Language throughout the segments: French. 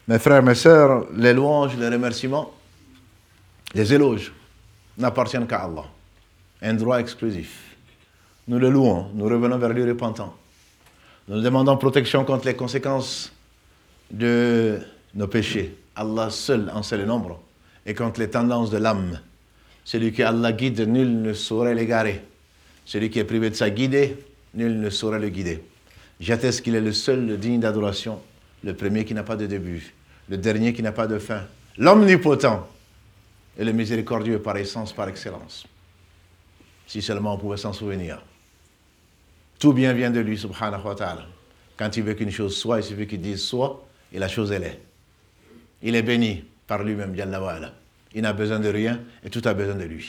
Mes frères, mes sœurs, les louanges, les remerciements, les éloges n'appartiennent qu'à Allah. Un droit exclusif. Nous le louons, nous revenons vers lui repentants. Nous demandons protection contre les conséquences de nos péchés. Allah seul en sait le nombre. Et contre les tendances de l'âme. Celui que Allah guide, nul ne saurait l'égarer. Celui qui est privé de sa guidée, nul ne saurait le guider. J'atteste qu'il est le seul le digne d'adoration, le premier qui n'a pas de début, le dernier qui n'a pas de fin, l'omnipotent et le miséricordieux par essence, par excellence. Si seulement on pouvait s'en souvenir. Tout bien vient de lui, subhanahu wa ta'ala. Quand il veut qu'une chose soit, il suffit qu'il dise soit, et la chose elle est. Il est béni par lui-même, Jalla wa ala. Il n'a besoin de rien, et tout a besoin de lui.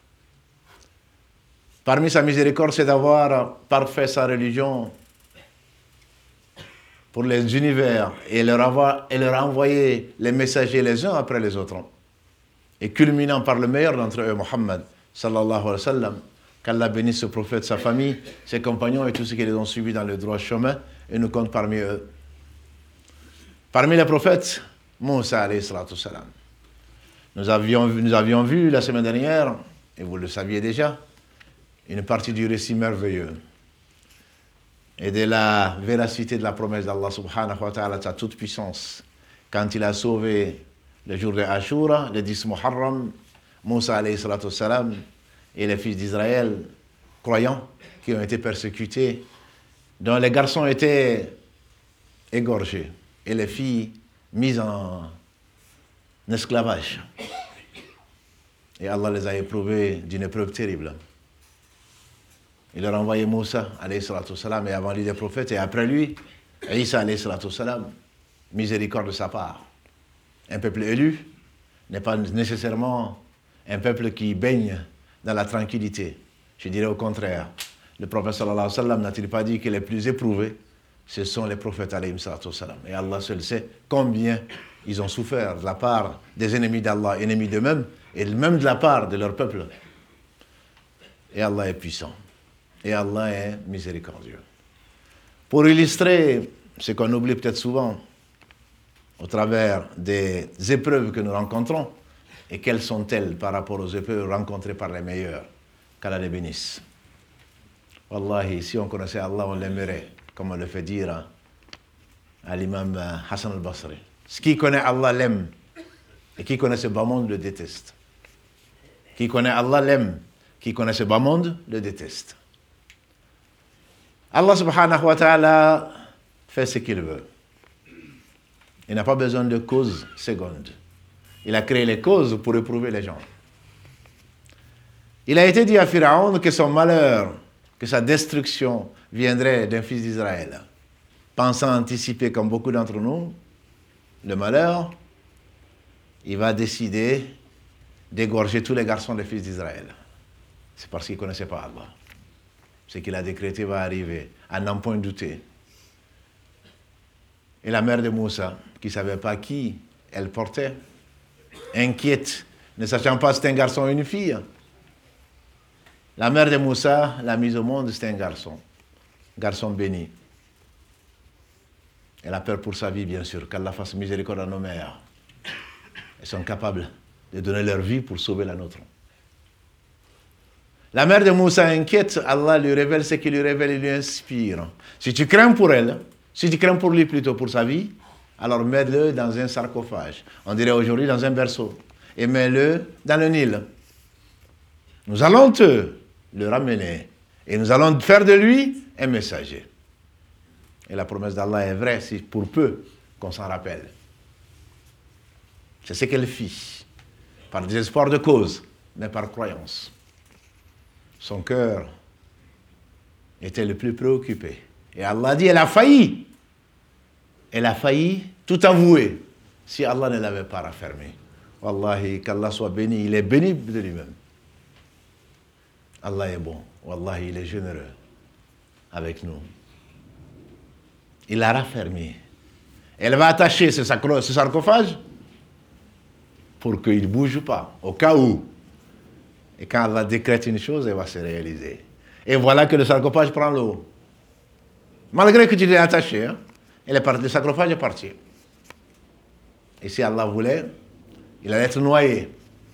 Parmi sa miséricorde, c'est d'avoir parfait sa religion pour les univers, et leur a envoyé les messagers les uns après les autres. Et culminant par le meilleur d'entre eux, Muhammad, sallallahu alayhi wa sallam, qu'Allah bénisse ce prophète, sa famille, ses compagnons et tous ceux qui les ont suivis dans le droit chemin, et nous compte parmi eux. Parmi les prophètes, Moussa alayhi salatu salam. Nous avions vu la semaine dernière, et vous le saviez déjà, une partie du récit merveilleux et de la véracité de la promesse d'Allah subhanahu wa ta'ala, sa toute puissance, quand il a sauvé le jour de Ashura, le 10 Muharram, Moussa alayhi salatu salam et les fils d'Israël, croyants, qui ont été persécutés, dont les garçons étaient égorgés et les filles mises en esclavage. Et Allah les a éprouvés d'une épreuve terrible. Il leur a envoyé Moussa, alayhi salatu salam, et avant lui des prophètes, et après lui, Isa, alayhi salatu salam, miséricorde de sa part. Un peuple élu n'est pas nécessairement un peuple qui baigne dans la tranquillité. Je dirais au contraire. Le prophète sallallahu alayhi wa sallam n'a-t-il pas dit que les plus éprouvés, ce sont les prophètes alayhi salatu salam. Et Allah seul sait combien ils ont souffert de la part des ennemis d'Allah, ennemis d'eux-mêmes, et même de la part de leur peuple. Et Allah est puissant. Et Allah est miséricordieux. Pour illustrer ce qu'on oublie peut-être souvent, au travers des épreuves que nous rencontrons, et quelles sont-elles par rapport aux épreuves rencontrées par les meilleurs, qu'Allah les bénisse. Wallahi, si on connaissait Allah, on l'aimerait, comme on le fait dire à l'imam Hassan al-Basri. Ce qui connaît Allah l'aime, et qui connaît ce bas monde le déteste. Qui connaît Allah l'aime, qui connaît ce bas monde le déteste. Allah subhanahu wa ta'ala fait ce qu'il veut. Il n'a pas besoin de causes secondes. Il a créé les causes pour éprouver les gens. Il a été dit à Pharaon que son malheur, que sa destruction viendrait d'un fils d'Israël. Pensant anticiper, comme beaucoup d'entre nous, le malheur, il va décider d'égorger tous les garçons des fils d'Israël. C'est parce qu'il ne connaissait pas Allah. Ce qu'il a décrété va arriver, à n'en point douter. Et la mère de Moussa, qui ne savait pas qui elle portait, inquiète, ne sachant pas si c'était un garçon ou une fille. La mère de Moussa l'a mise au monde, c'était un garçon béni. Elle a peur pour sa vie, bien sûr, qu'Allah fasse miséricorde à nos mères. Elles sont capables de donner leur vie pour sauver la nôtre. La mère de Moussa inquiète, Allah lui révèle ce qu'il lui révèle et lui inspire. Si tu crains pour elle, si tu crains pour lui plutôt pour sa vie, alors mets-le dans un sarcophage. On dirait aujourd'hui dans un berceau. Et mets-le dans le Nil. Nous allons te le ramener. Et nous allons faire de lui un messager. Et la promesse d'Allah est vraie, si pour peu qu'on s'en rappelle. C'est ce qu'elle fit. Par désespoir de cause, mais par croyance. Son cœur était le plus préoccupé. Et Allah dit, elle a failli. Elle a failli tout avouer si Allah ne l'avait pas raffermi. Wallahi, qu'Allah soit béni. Il est béni de lui-même. Allah est bon. Wallahi, il est généreux avec nous. Il l'a raffermi. Elle va attacher ce sarcophage pour qu'il ne bouge pas, au cas où. Et quand Allah décrète une chose, elle va se réaliser. Et voilà que le sarcophage prend l'eau. Malgré que tu l'aies attaché, le sarcophage est parti. Et si Allah voulait, il allait être noyé.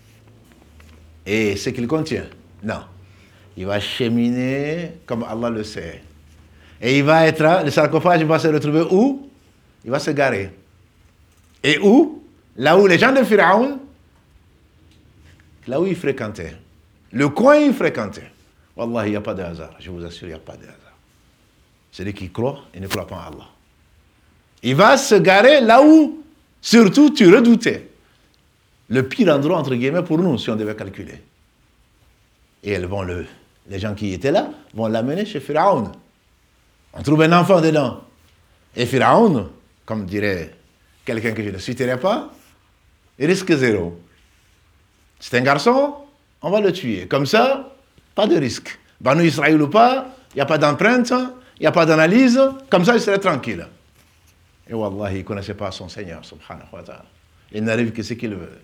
Et ce qu'il contient, non. Il va cheminer comme Allah le sait. Et il va être, le sarcophage va se retrouver où? Il va se garer. Et où? Là où les gens de Pharaon, là où ils fréquentaient. Le coin où ils fréquentaient. Wallah, il n'y a pas de hasard. Je vous assure, il n'y a pas de hasard. Celui qui croit, il ne croit pas en Allah. Il va se garer là où, surtout, tu redoutais. Le pire endroit, entre guillemets, pour nous, si on devait calculer. Et les gens qui étaient là vont l'amener chez Pharaon. On trouve un enfant dedans. Et Pharaon, comme dirait quelqu'un que je ne citerai pas, il risque 0. C'est un garçon, on va le tuer. Comme ça, pas de risque. Banu Israël ou pas, il n'y a pas d'empreinte, il n'y a pas d'analyse, comme ça il serait tranquille. Et Wallah, il ne connaissait pas son Seigneur, subhanahu wa ta'ala. Il n'arrive que ce qu'il veut.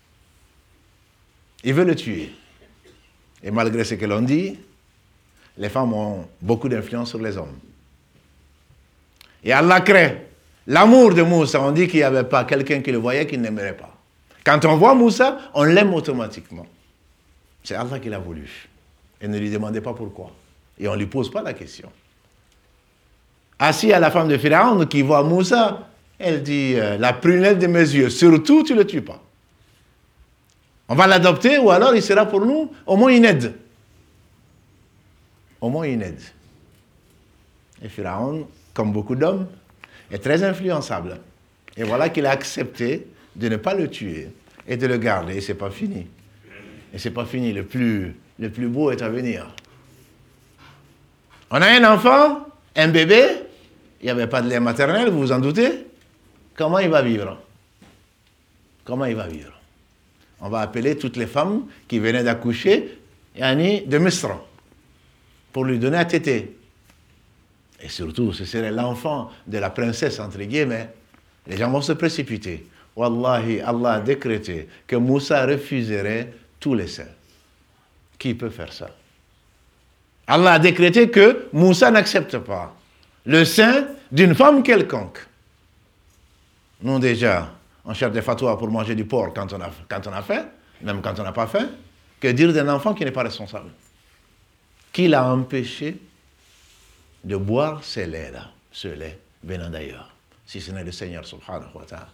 Il veut le tuer. Et malgré ce que l'on dit, les femmes ont beaucoup d'influence sur les hommes. Et Allah crée l'amour de Moussa. On dit qu'il n'y avait pas quelqu'un qui le voyait qui n'aimerait pas. Quand on voit Moussa, on l'aime automatiquement. C'est Allah qui l'a voulu. Et ne lui demandez pas pourquoi. Et on ne lui pose pas la question. Assis à la femme de Pharaon qui voit Moussa, elle dit, la prunelle de mes yeux, surtout tu ne le tues pas. On va l'adopter ou alors il sera pour nous au moins une aide. Au moins une aide. Et Pharaon, comme beaucoup d'hommes, est très influençable. Et voilà qu'il a accepté de ne pas le tuer et de le garder. Et ce n'est pas fini. Et ce n'est pas fini. Le plus beau est à venir. On a un enfant, un bébé, il n'y avait pas de lait maternel, vous vous en doutez? Comment il va vivre? Comment il va vivre? On va appeler toutes les femmes qui venaient d'accoucher, de Misr, pour lui donner à téter. Et surtout, ce serait l'enfant de la princesse, entre guillemets. Les gens vont se précipiter. Wallahi, Allah a décrété que Moussa refuserait tous les seins. Qui peut faire ça? Allah a décrété que Moussa n'accepte pas le sein d'une femme quelconque. Nous déjà, on cherche des fatwas pour manger du porc quand on a faim, même quand on n'a pas faim. Que dire d'un enfant qui n'est pas responsable? Qui l'a empêché de boire ce lait-là, ce lait venant d'ailleurs, si ce n'est le Seigneur subhanahu wa ta'ala.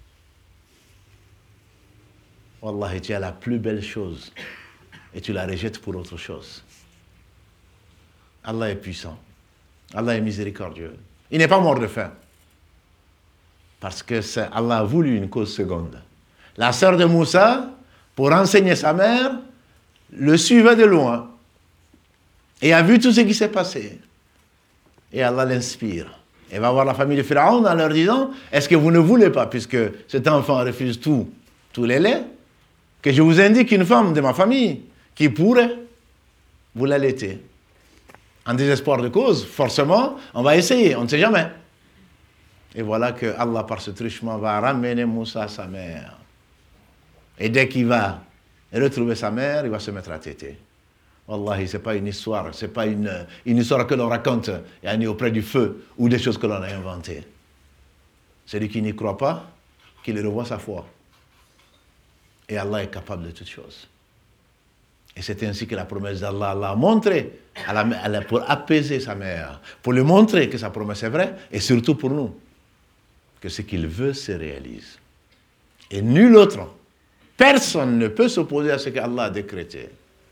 Wallahi, tu as la plus belle chose et tu la rejettes pour autre chose. Allah est puissant. Allah est miséricordieux. Il n'est pas mort de faim. Parce que Allah a voulu une cause seconde. La sœur de Moussa, pour enseigner sa mère, le suivait de loin. Et a vu tout ce qui s'est passé. Et Allah l'inspire. Et va voir la famille de Pharaon en leur disant, est-ce que vous ne voulez pas, puisque cet enfant refuse tous les laits, que je vous indique une femme de ma famille qui pourrait vous l'allaiter. En désespoir de cause, forcément, on va essayer, on ne sait jamais. Et voilà que Allah, par ce truchement, va ramener Moussa à sa mère. Et dès qu'il va retrouver sa mère, il va se mettre à téter. Wallahi, ce n'est pas une histoire, ce n'est pas une histoire que l'on raconte auprès du feu ou des choses que l'on a inventées. Celui qui n'y croit pas, qu'il revoie sa foi. Et Allah est capable de toutes choses. Et c'est ainsi que la promesse d'Allah l'a montré pour apaiser sa mère, pour lui montrer que sa promesse est vraie, et surtout pour nous, que ce qu'il veut se réalise. Et nul autre, personne ne peut s'opposer à ce qu'Allah a décrété.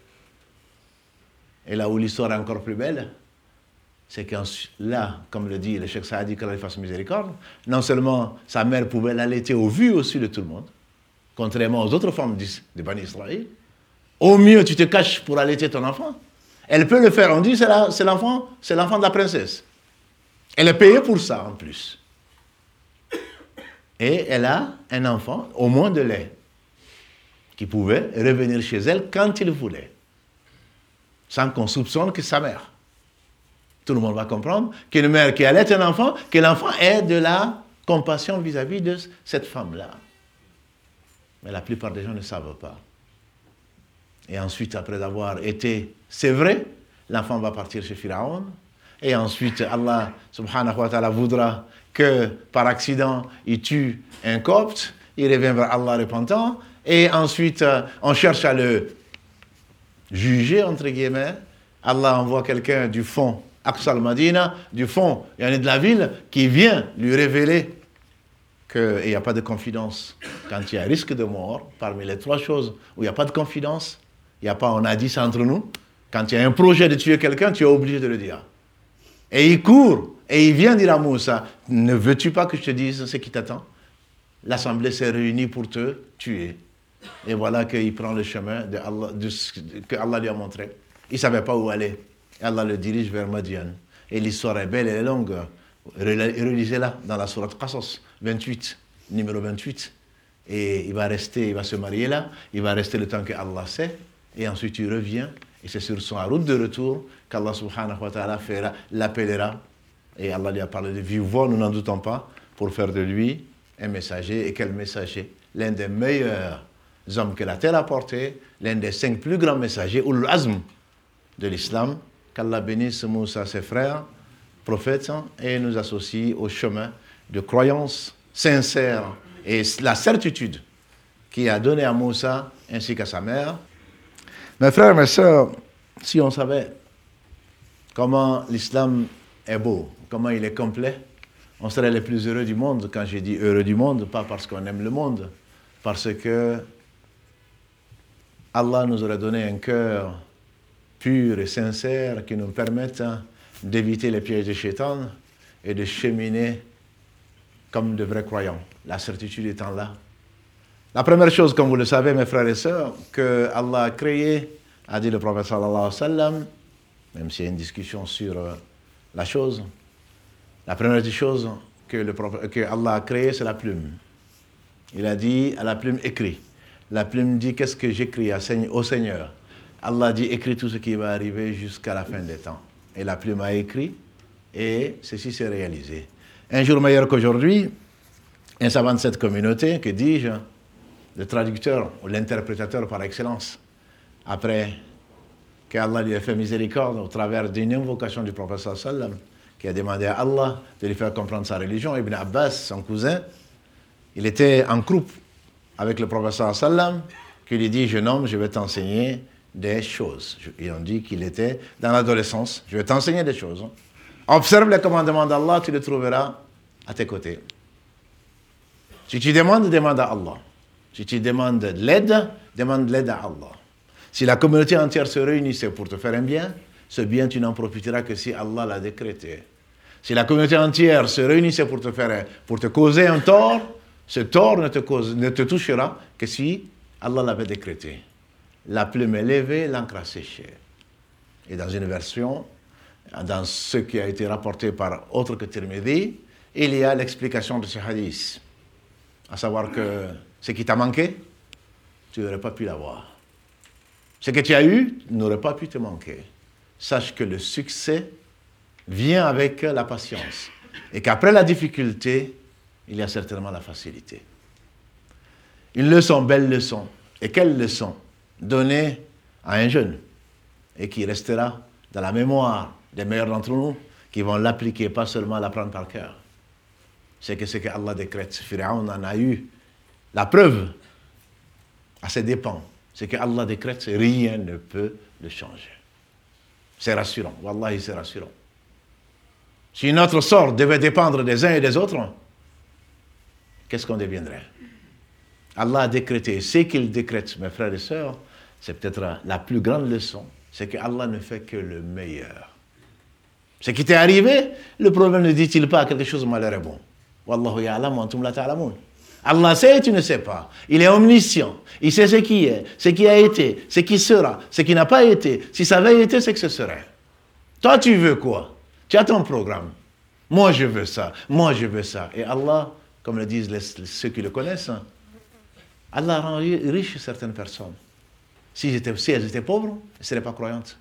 Et là où l'histoire est encore plus belle, c'est que là, comme le dit le Cheikh Saadi, qu'Allah lui fasse miséricorde, non seulement sa mère pouvait l'allaiter au vu aussi de tout le monde, contrairement aux autres femmes de Bani Israël. Au mieux, tu te caches pour allaiter ton enfant. Elle peut le faire. On dit c'est l'enfant de la princesse. Elle est payée pour ça en plus. Et elle a un enfant, au moins de lait, qui pouvait revenir chez elle quand il voulait, sans qu'on soupçonne que sa mère. Tout le monde va comprendre qu'une mère qui allaite un enfant, que l'enfant ait de la compassion vis-à-vis de cette femme-là. Mais la plupart des gens ne savent pas. Et ensuite, après avoir été, c'est vrai, l'enfant va partir chez Pharaon. Et ensuite, Allah, subhanahu wa ta'ala, voudra que, par accident, il tue un copte. il revient vers Allah repentant, et ensuite on cherche à le juger, entre guillemets. Allah envoie quelqu'un du fond, Aqsa al-Madina, du fond, il y en a de la ville, qui vient lui révéler qu'il n'y a pas de confidence. Quand il y a risque de mort, parmi les 3 choses où il n'y a pas de confidence, il n'y a pas, on a dit ça entre nous, quand il y a un projet de tuer quelqu'un, tu es obligé de le dire. Et il court, et il vient dire à Moussa, ne veux-tu pas que je te dise ce qui t'attend? L'assemblée s'est réunie pour te tuer. Et voilà qu'il prend le chemin que Allah lui a montré. Il ne savait pas où aller. Et Allah le dirige vers Madian. Et l'histoire est belle et longue. Relisez-la dans la sourate Qasas 28, numéro 28. Et il va se marier là. Il va rester le temps que Allah sait. Et ensuite il revient. Et c'est sur son route de retour qu'Allah subhanahu wa ta'ala l'appellera. Et Allah lui a parlé de vive voix, nous n'en doutons pas, pour faire de lui un messager. Et quel messager? L'un des meilleurs hommes que la terre a porté, l'un des 5 plus grands messagers, Ulul Azm de l'islam, qu'Allah bénisse Moussa, ses frères, prophètes, et nous associe au chemin de croyance sincère et la certitude qu'il a donné à Moussa ainsi qu'à sa mère. Mes frères, mes sœurs, si on savait comment l'islam est beau, comment il est complet, on serait les plus heureux du monde. Quand j'ai dit heureux du monde, pas parce qu'on aime le monde, parce que Allah nous aurait donné un cœur pur et sincère qui nous permette d'éviter les pièges de Shaitan et de cheminer comme de vrais croyants, la certitude étant là. La première chose, comme vous le savez, mes frères et sœurs, que Allah a créé, a dit le prophète sallallahu alayhi wa sallam, même s'il y a une discussion sur la chose, la première des choses que Allah a créé, c'est la plume. Il a dit à la plume, écrit. La plume dit, qu'est-ce que j'écris au Seigneur? Allah dit, écris tout ce qui va arriver jusqu'à la fin des temps. Et la plume a écrit, et ceci s'est réalisé. Un jour meilleur qu'aujourd'hui, un savant de cette communauté, que dis-je, le traducteur ou l'interprétateur par excellence, après qu'Allah lui ait fait miséricorde au travers d'une invocation du prophète sallallahu alayhi wa sallam, qui a demandé à Allah de lui faire comprendre sa religion, Ibn Abbas, son cousin, il était en croupe avec le prophète sallallahu alayhi wa sallam, qui lui dit, jeune homme, je vais t'enseigner des choses. Ils ont dit qu'il était dans l'adolescence, je vais t'enseigner des choses. Observe les commandements d'Allah, tu les trouveras à tes côtés. Si tu demandes, demande à Allah. Si tu demandes de l'aide, demande de l'aide à Allah. Si la communauté entière se réunissait pour te faire un bien, ce bien, tu n'en profiteras que si Allah l'a décrété. Si la communauté entière se réunissait pour te causer un tort, ce tort ne te touchera que si Allah l'avait décrété. La plume est levée, l'encre a séché. Et dans une version, dans ce qui a été rapporté par autre que Tirmidhi, il y a l'explication de ce hadith. À savoir que ce qui t'a manqué, tu n'aurais pas pu l'avoir. Ce que tu as eu n'aurait pas pu te manquer. Sache que le succès vient avec la patience. Et qu'après la difficulté, il y a certainement la facilité. Une leçon, belle leçon. Et quelle leçon? Donnée à un jeune et qui restera dans la mémoire des meilleurs d'entre nous qui vont l'appliquer, pas seulement l'apprendre par cœur. C'est que ce que Allah décrète, Pharaon en a eu la preuve à ses dépens. Ce que Allah décrète, rien ne peut le changer. C'est rassurant. Wallahi, c'est rassurant. Si notre sort devait dépendre des uns et des autres, qu'est-ce qu'on deviendrait? Allah a décrété. Ce qu'il décrète, mes frères et sœurs, c'est peut-être la plus grande leçon. C'est que Allah ne fait que le meilleur. Ce qui t'est arrivé, le problème ne dit-il pas quelque chose de malheur est bon. Wallahu ya'lam wa antum la ta'lamun. Allah sait et tu ne sais pas. Il est omniscient. Il sait ce qui est, ce qui a été, ce qui sera, ce qui n'a pas été. Si ça avait été, c'est que ce serait. Toi, tu veux quoi? Tu as ton programme. Moi, je veux ça. Moi, je veux ça. Et Allah, comme le disent ceux qui le connaissent, Allah rend riche certaines personnes. Si elles étaient pauvres, elles ne seraient pas croyantes.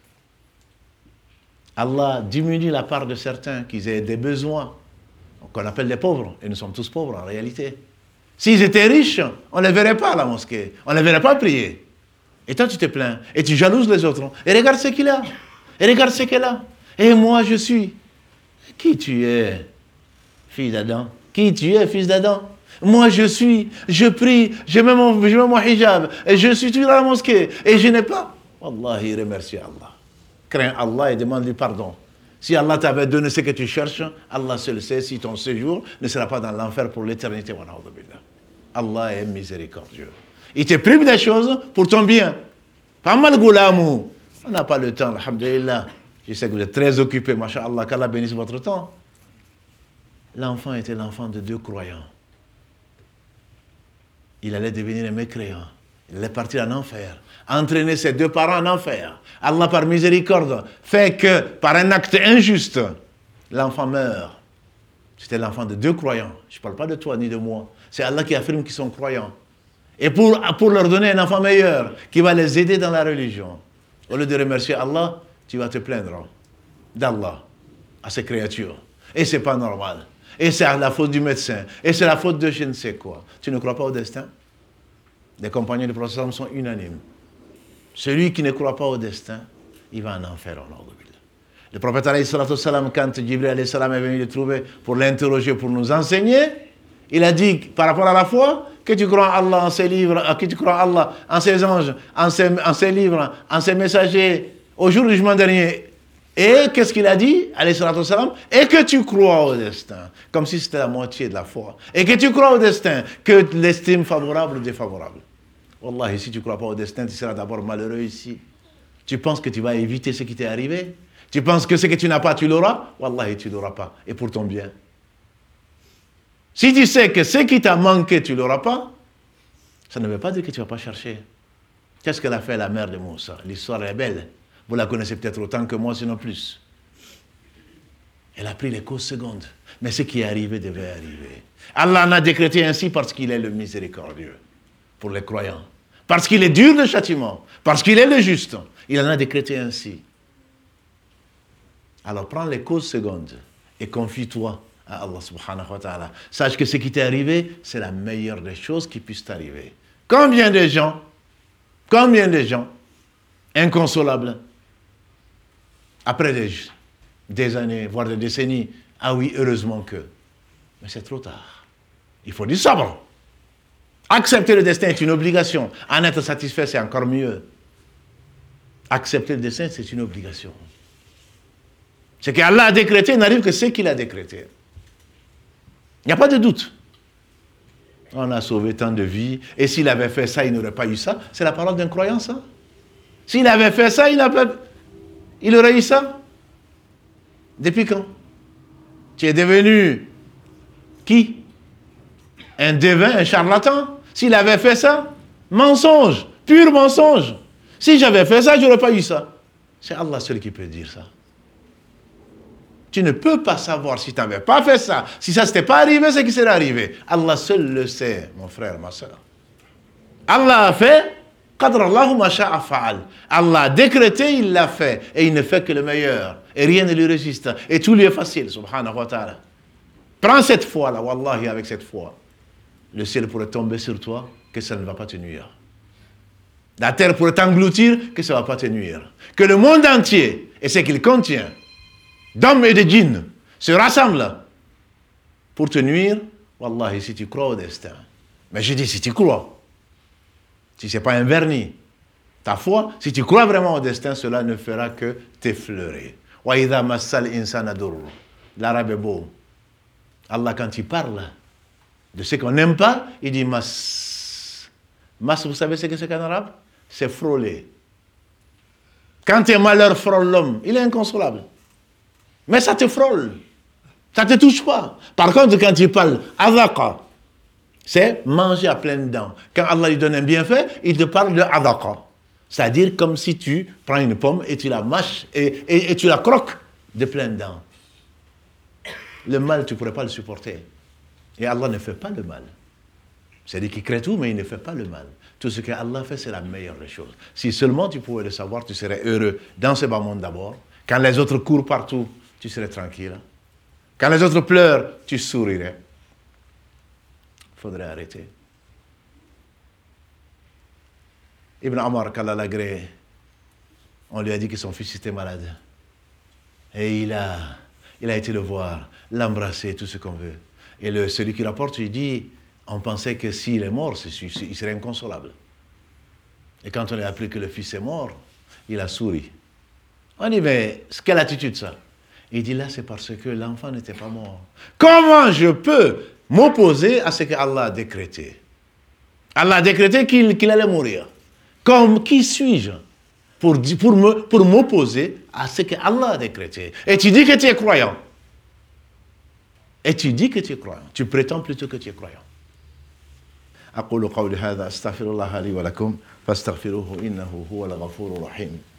Allah diminue la part de certains qui aient des besoins, qu'on appelle les pauvres. Et nous sommes tous pauvres en réalité. S'ils étaient riches, on ne les verrait pas à la mosquée. On ne les verrait pas prier. Et toi, tu te plains. Et tu jalouses les autres. Et regarde ce qu'il a. Et regarde ce qu'elle a. Et moi, je suis. Qui tu es, fils d'Adam? Qui tu es, fils d'Adam? Moi, je prie, je mets mon hijab, et je suis toujours à la mosquée, et je n'ai pas. Wallahi, remercie Allah. Crains Allah et demande-lui pardon. Si Allah t'avait donné ce que tu cherches, Allah seul sait si ton séjour ne sera pas dans l'enfer pour l'éternité. Allah est miséricordieux. Il te prive des choses pour ton bien. Pas mal goulamou. On n'a pas le temps, alhamdulillah. Je sais que vous êtes très occupés, masha'Allah, qu'Allah bénisse votre temps. L'enfant était l'enfant de 2 croyants. Il allait devenir un mécréant. Il allait partir en enfer. Entraîner ses 2 parents en enfer. Allah, par miséricorde, fait que, par un acte injuste, l'enfant meurt. C'était l'enfant de 2 croyants. Je ne parle pas de toi ni de moi. C'est Allah qui affirme qu'ils sont croyants. Et pour leur donner un enfant meilleur, qui va les aider dans la religion, au lieu de remercier Allah, tu vas te plaindre d'Allah à ces créatures. Et ce n'est pas normal. Et c'est la faute du médecin. Et c'est la faute de je ne sais quoi. Tu ne crois pas au destin? Les compagnons du prophète sont unanimes. Celui qui ne croit pas au destin, il va en enfer. Le prophète, quand Jibril est venu le trouver pour l'interroger, pour nous enseigner, il a dit, par rapport à la foi, que tu crois en Allah, en ses livres, que tu crois en Allah, en ses anges, en ses livres, en ses messagers, au jour du jugement dernier. Et qu'est-ce qu'il a dit, alayhi salatu wassalam? Et que tu crois au destin, comme si c'était la moitié de la foi. Et que tu crois au destin, que l'estime favorable ou défavorable. Wallahi, si tu ne crois pas au destin, tu seras d'abord malheureux ici. Tu penses que tu vas éviter ce qui t'est arrivé? Tu penses que ce que tu n'as pas, tu l'auras? Wallahi, tu ne l'auras pas. Et pour ton bien. Si tu sais que ce qui t'a manqué, tu ne l'auras pas, ça ne veut pas dire que tu ne vas pas chercher. Qu'est-ce qu'elle a fait, la mère de Moussa? L'histoire est belle. Vous la connaissez peut-être autant que moi, sinon plus. Elle a pris les causes secondes. Mais ce qui est arrivé devait arriver. Allah en a décrété ainsi parce qu'il est le miséricordieux pour les croyants. Parce qu'il est dur de châtiment. Parce qu'il est le juste. Il en a décrété ainsi. Alors prends les causes secondes et confie-toi à Allah subhanahu wa ta'ala. Sache que ce qui t'est arrivé, c'est la meilleure des choses qui puissent t'arriver. Combien de gens, inconsolables, après des années, voire des décennies, ah oui, heureusement que. Mais c'est trop tard. Il faut du sabre. Accepter le destin est une obligation. En être satisfait, c'est encore mieux. Accepter le destin, c'est une obligation. Ce qu'Allah a décrété n'arrive que ce qu'il a décrété. Il n'y a pas de doute. On a sauvé tant de vies. Et s'il avait fait ça, il n'aurait pas eu ça. C'est la parole d'un croyant, ça. S'il avait fait ça, il aurait eu ça. Depuis quand? Tu es devenu qui? Un devin, un charlatan? S'il avait fait ça, mensonge, pur mensonge. Si j'avais fait ça, je n'aurais pas eu ça. C'est Allah seul qui peut dire ça. Tu ne peux pas savoir si tu n'avais pas fait ça. Si ça ne s'était pas arrivé, c'est qui serait arrivé. Allah seul le sait, mon frère, ma soeur. Allah a fait, qadrallahu ma sha'a fa'al. Allah a décrété, il l'a fait. Et il ne fait que le meilleur. Et rien ne lui résiste. Et tout lui est facile, subhanahu wa ta'ala. Prends cette foi-là, wallahi, avec cette foi. Le ciel pourrait tomber sur toi, que ça ne va pas te nuire. La terre pourrait t'engloutir, que ça ne va pas te nuire. Que le monde entier, et ce qu'il contient, d'hommes et de djinns, se rassemblent pour te nuire, wallahi, si tu crois au destin. Mais je dis si tu crois. Si ce n'est pas un vernis. Ta foi, si tu crois vraiment au destin, cela ne fera que t'effleurer. Wa idha massal insana dur. L'arabe est beau. Allah, quand il parle de ce qu'on n'aime pas, il dit mas. Mas, vous savez ce que c'est qu'en arabe? C'est frôler. Quand un malheur frôle l'homme, il est inconsolable. Mais ça te frôle. Ça ne te touche pas. Par contre, quand il parle adhaqa, c'est manger à pleines dents. Quand Allah lui donne un bienfait, il te parle de adhaqa. C'est-à-dire comme si tu prends une pomme et tu la mâches et tu la croques de pleines dents. Le mal, tu ne pourrais pas le supporter. Et Allah ne fait pas le mal. C'est-à-dire qu'il crée tout, mais il ne fait pas le mal. Tout ce qu'Allah fait, c'est la meilleure des choses. Si seulement tu pouvais le savoir, tu serais heureux dans ce bas monde d'abord. Quand les autres courent partout, tu serais tranquille. Quand les autres pleurent, tu sourirais. Il faudrait arrêter. Ibn Omar, qu'Allah l'agrée, on lui a dit que son fils était malade. Et il a été le voir, l'embrasser, tout ce qu'on veut. Et celui qui rapporte, il dit, On pensait que s'il est mort, il serait inconsolable. Et quand on a appris que le fils est mort, il a souri. On dit, mais quelle attitude ça? Il dit, là, c'est parce que l'enfant n'était pas mort. Comment je peux m'opposer à ce que Allah a décrété? Allah a décrété qu'il allait mourir. Qui suis-je pour m'opposer à ce que Allah a décrété? Et tu dis que tu es croyant. Et tu dis que tu es croyant. Tu prétends plutôt que tu es croyant. أقول قولي هذا أستغفر الله لي ولكم فاستغفروه إنه هو الغفور الرحيم